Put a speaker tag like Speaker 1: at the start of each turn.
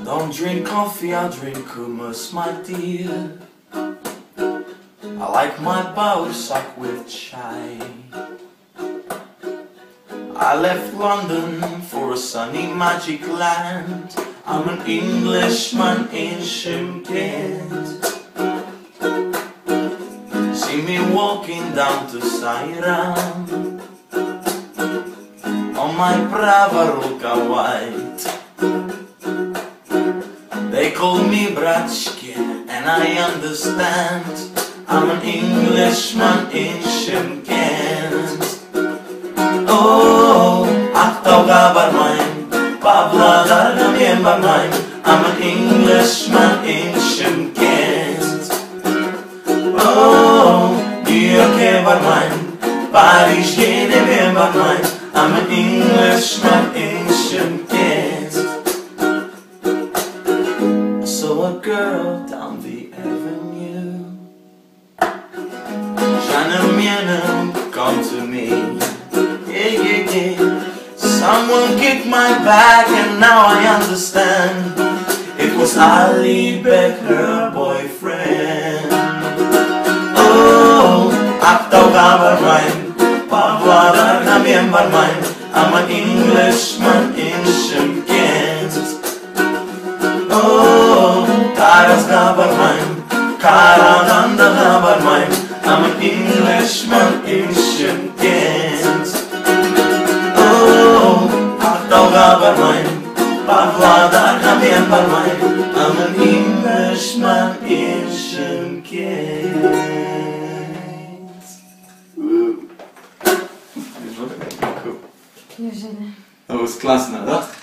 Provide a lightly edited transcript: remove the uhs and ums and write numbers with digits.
Speaker 1: Don't drink coffee, I drink hummus, my dear. I like my bowl sucked with chai. I left London for a sunny magic land. I'm an Englishman in Shymkent. See me walking down to Sairam on my Pravarulka white. They call me Bratschke and I understand. I'm an Englishman in Shymkent. Oh, Achtauga barmain, Pavlodar gamien barmain. I'm an Englishman in Shymkent. Oh, New York barmain, Paris gamien barmain. I'm an Englishman in Shymkent. I saw a girl down the avenue. Janum, come to me. Yeah, yeah, yeah. Someone kicked my back and now I understand. It was Ali Beck, her boyfriend. Oh, Achtauga barmain, Pavlodar gamien barmain. I'm an Englishman in Shymkent. Oh, Taras barmain, Karaganda barmain. I'm an Englishman in Shymkent. Oh, Achtauga barmain, Pavlodar gamien barmain. I'm an Englishman in Shymkent.
Speaker 2: Jeżeli.
Speaker 1: To was классно, да?